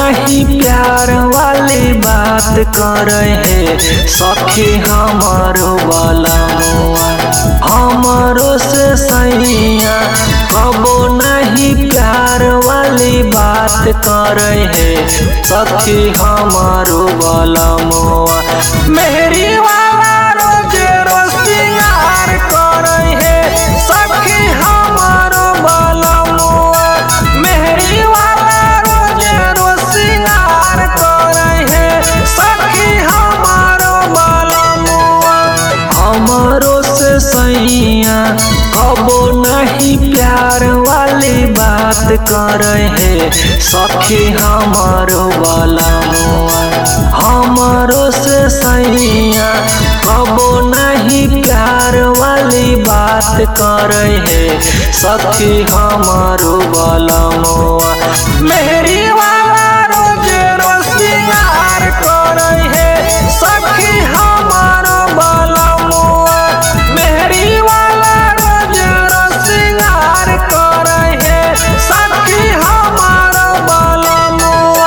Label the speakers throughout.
Speaker 1: नहीं प्यार वाली बात करे है सखी हमारो वाला मुआ। हमारो से सैया कबो नहीं प्यार वाली बात करे है सखी हमारो वाला मुआ। मेहरी वाला रोज रोज सिंगार करे है सखी हमारो वाला मुआ। मेहरी वाला रोज रोज सिंगार करे है सखी हमारो वाला मुआ। हमारो से सैया कबो नहीं प्यार वाली बात करे है सखी हमारो वाला मुआ। हमारो से सैया कबो नहीं प्यार वाली बात करे है सखी हमारो वाला मुआ। मेहरी वाला रोज रोज सिंगार करे है सखी हमारो वाला मुआ। मेहरी वाला रोज रोज सिंगार करे है सखी हमारो वाला मुआ।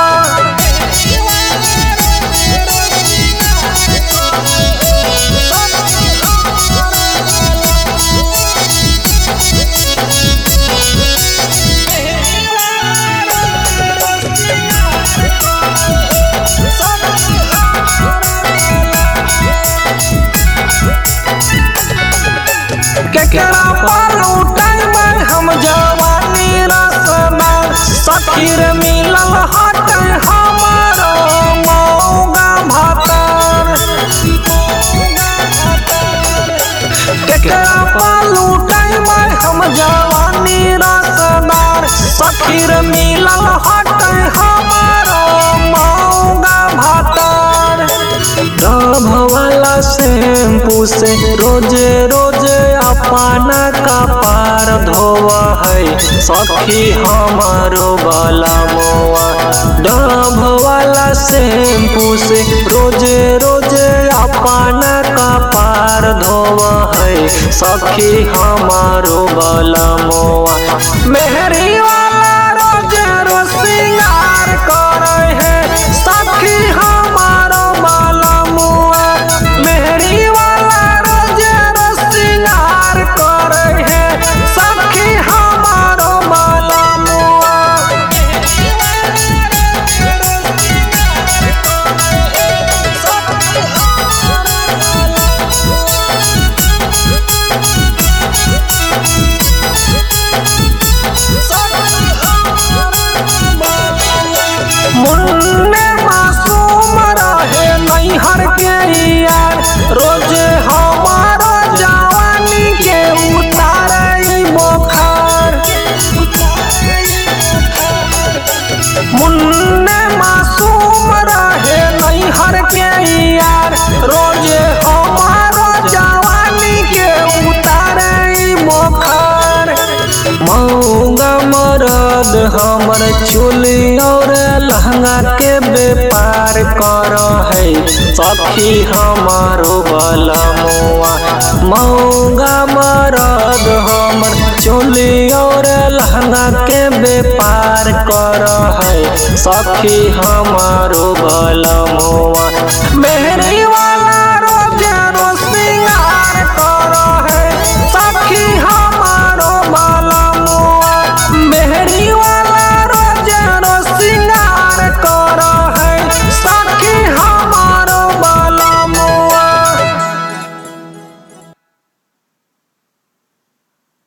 Speaker 1: केकरा पर उठाई में हम जवानी रसना सखी रे मिलल हट हमारो मौगा भातर। केकरा पर उठाई में हम जवानी रसना सखी रे मिलल हट हमारो मौगा भातर। डभ वाला शैम्पू से रोजे रोजे अपना कपार धोवा है सखी हमारो वाला मुआ। डभ वाला शैम्पू से रोजे रोजे अपना कपार धोवा है सखी हमारो वाला मुआ। मेहरी वाला रोज रोज सिंगार करे है सखी हमारो वाला मुआ। मेहरी वाला रोज रोज सिंगार करे है सखी हमारो वाला मुआ। मुन्ने मासूम रहे नैहर के यार रोज हमारो जवानी के उतारे बोखार। मुन्ने मासूम रहे नैहर के यार रोज हमारो जवानी के उतारे बोखार। मौगा मरद हमर चोली और लहंगा के व्यापार कर है सखी हमारो वाला मुआ। मौगा मरद हमर चोली और लहंगा के व्यापार कर है सखी हमारो वाला मुआ। मेहरी